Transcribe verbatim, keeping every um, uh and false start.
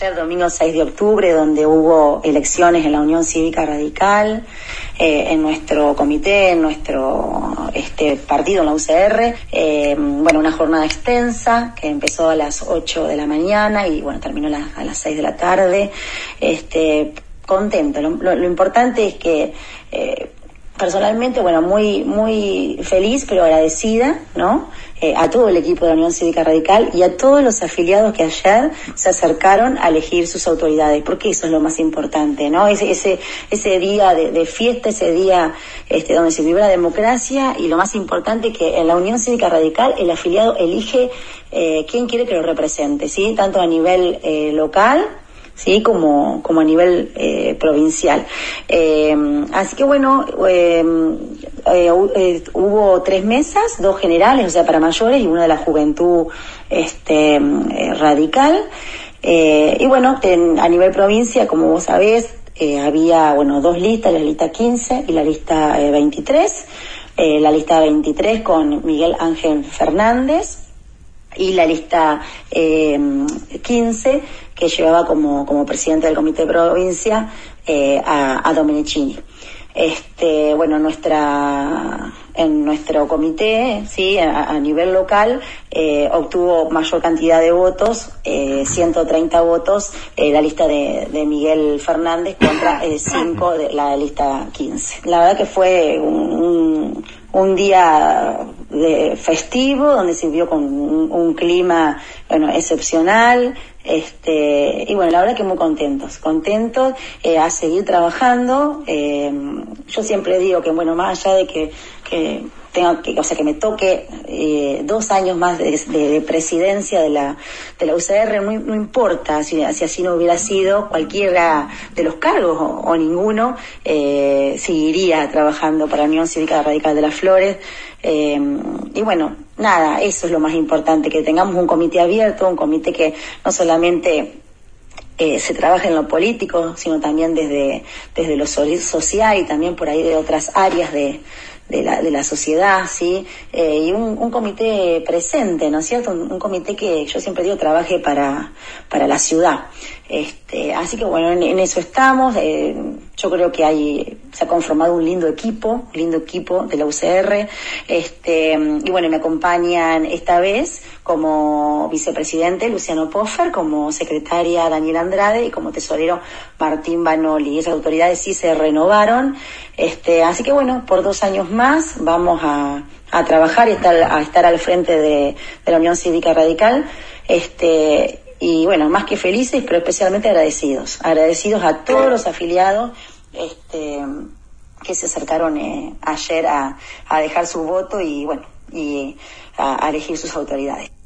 ayer, domingo seis de octubre, donde hubo elecciones en la Unión Cívica Radical, eh, en nuestro comité, en nuestro este partido, en la U C R. Eh, bueno, una jornada extensa que empezó a las ocho de la mañana y bueno, terminó la, a las seis de la tarde. Este, contento. Lo, lo, lo importante es que eh, personalmente, bueno, muy muy feliz, pero agradecida, ¿no? Eh, a todo el equipo de la Unión Cívica Radical y a todos los afiliados que ayer se acercaron a elegir sus autoridades, porque eso es lo más importante, ¿no? Ese ese ese día de, de fiesta, ese día este donde se vive la democracia, y lo más importante que en la Unión Cívica Radical el afiliado elige eh, quién quiere que lo represente, ¿sí? Tanto a nivel eh, local, sí, como como a nivel eh, provincial. Eh, así que bueno, eh, eh, eh, hubo tres mesas, dos generales, o sea, para mayores, y una de la juventud este eh, radical. Eh, y bueno, en, a nivel provincia, como vos sabés, eh, había bueno dos listas, la lista quince y la lista eh, veintitrés. Eh, la lista veintitrés con Miguel Ángel Fernández, y la lista eh, quince que llevaba como como presidente del comité de provincia eh, a, a Domenichini. Este, bueno, nuestra en nuestro comité, sí, a, a nivel local eh, obtuvo mayor cantidad de votos, eh, ciento treinta votos, eh, la lista de, de Miguel Fernández contra eh, cinco de la lista quince. La verdad que fue un, un, un día de festivo, donde se vio con un, un clima, bueno, excepcional. Este, y bueno, la verdad que muy contentos, contentos eh, a seguir trabajando. Eh, yo siempre digo que, bueno, más allá de que, que tenga que, o sea, que me toque eh, dos años más de, de, de presidencia de la, de la U C R, no, no importa si, si así no hubiera sido, cualquiera de los cargos o, o ninguno, eh, seguiría trabajando para la Unión Cívica Radical de Las Flores. Eh, y bueno, nada, eso es lo más importante, que tengamos un comité abierto, un comité que no solamente eh, se trabaje en lo político, sino también desde, desde lo social y también por ahí de otras áreas de, de la, de la sociedad, ¿sí? Eh, y un, un comité presente, ¿no es cierto? Un, un comité que yo siempre digo trabaje para, para la ciudad. Este, así que bueno, en, en eso estamos. Eh, yo creo que hay, se ha conformado un lindo equipo, un lindo equipo de la U C R. Este, y bueno, me acompañan esta vez como vicepresidente Luciano Poffer, como secretaria Daniela Andrade y como tesorero Martín Banoli. Esas autoridades sí se renovaron. Este, así que bueno, por dos años más vamos a, a trabajar y estar, a estar al frente de, de la Unión Cívica Radical. Este, y bueno, más que felices, pero especialmente agradecidos. Agradecidos a todos los afiliados este, que se acercaron eh, ayer a, a dejar su voto y bueno, y a, a elegir sus autoridades.